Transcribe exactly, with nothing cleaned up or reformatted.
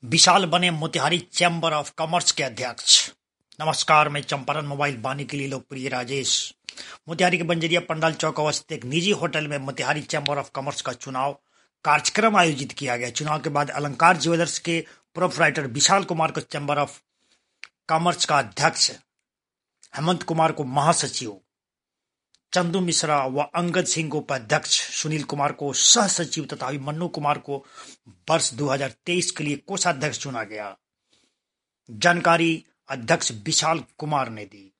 विशाल बने Motihari chamber of commerce के अध्यक्ष। नमस्कार, मैं चंपारण मोबाइल वाणी के लिए लोकप्रिय राजेश। मोतिहारी के बंजरिया पंडाल चौक अवस्थित एक निजी होटल में मोतिहारी चैम्बर ऑफ कॉमर्स का चुनाव कार्यक्रम आयोजित किया गया। चुनाव के बाद अलंकार ज्वेलर्स के प्रोप्राइटर विशाल कुमार को चैम्बर ऑफ कॉमर्स का अध्यक्ष, हेमंत कुमार को महासचिव, चंदू मिश्रा व अंगद सिंह को उपाध्यक्ष, सुनील कुमार को सह सचिव तथा अभिमन्यु कुमार को वर्ष दो हज़ार तेईस के लिए कोषाध्यक्ष चुना गया। जानकारी अध्यक्ष विशाल कुमार ने दी।